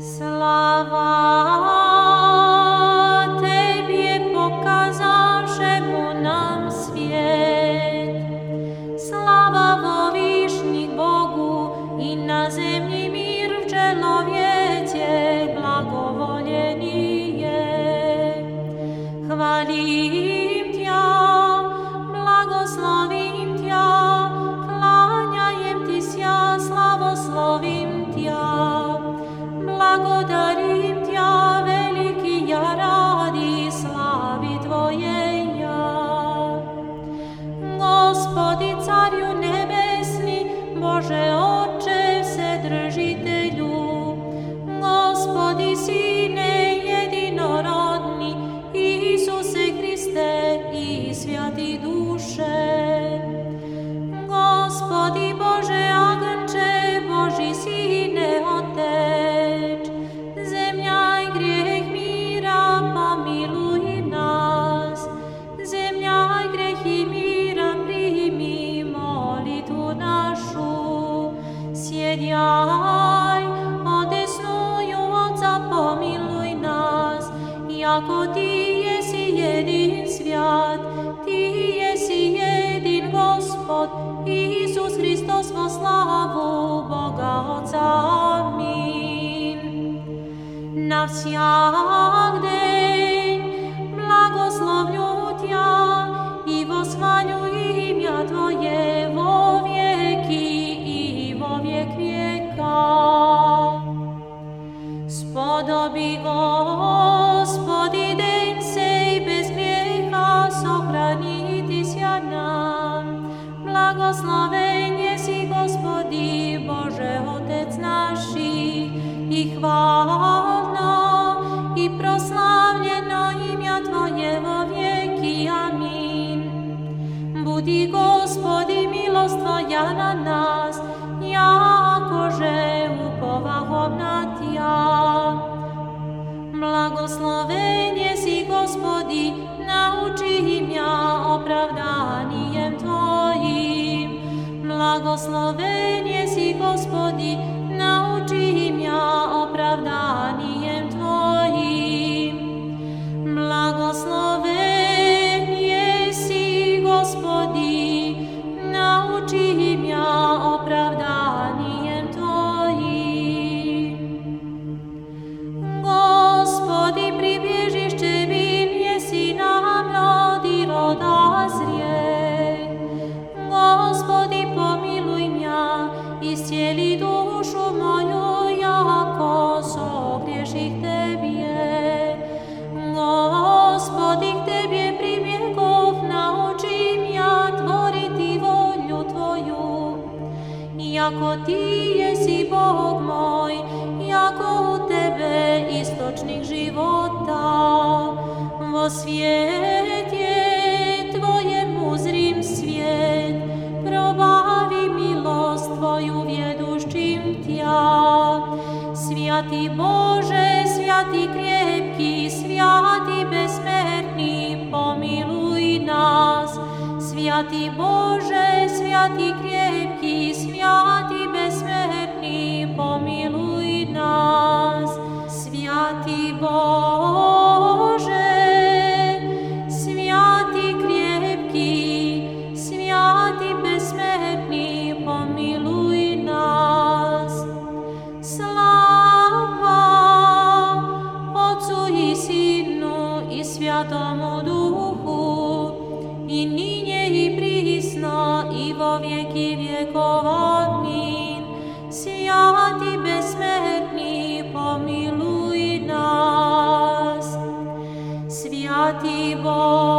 Slava Tebie pokazašemu nam svijet. Slava vo višnji Bogu i na zemlji mir v čelovjetje blagovoljeni je. Hvalim Tja, blagoslovim Tja, klanjajem Ti sja, slavoslovim Tja. Благодарим Тя, велики я ради слави Твоей я. Господи, Царю небесни, Боже Отче Вседržitelju, Господи, Sine jedinorodni, Isuse Hriste i Svjati duše. Gospodi Bože Agnče, Boži Sine Otec, zemlja i grijeh mira, pomiluj nas. Zemlja i grijeh i mira, primi molitvu našu. Sjedjaj, odesnuju Otca, pomiluj nas. Jako Ti jesi jedin svjat, Ti jesi jedin Gospod, Isus Hristos vo slavu Boga Otca. Amin. Na всяк день благословлю Тя и восхвалю имя Твое во веки и во век века. Сподоби, Господи, день сей без греха сохранити ся нам. Благословен еси, Господи, Боже Отец наши, и хвално, и прославljeno имя Твое во веки. Амин. Буди, Господи, милост Твоя на нас, якоже уповахом на Тя. Благословен еси, Господи, научи мя оправданием Твоим. Благословен еси, Господи, научи мя оправданием Твоим. Благословен еси, Господи, научи мя оправданием Твоим. Господи, прибежище мир еси нам, роди рода зрей. Господи, помилуй мя, исцели душу мою, яко согреших Тебе. Господи, к Тебе прибегов, научи мя творити волю Твою. Яко Ти еси Бог мой, яко у Тебе источник живота. Во свете Твоем узрим свет, пробави милост Твою ведущим Тя. Святый Боже, святый крепкий, святый бессмертный, помилуй нас. Святый Боже, святый крепкий, святый бессмертный, помилуй нас. Святый Боже, святый крепкий, святый бессмертный, помилуй нас. Слава Отцу и Сыну и Святому Духу, и ныне и присно, и во веки веков. Аминь. Святый бессмертный, помилуй нас. Святый Бог,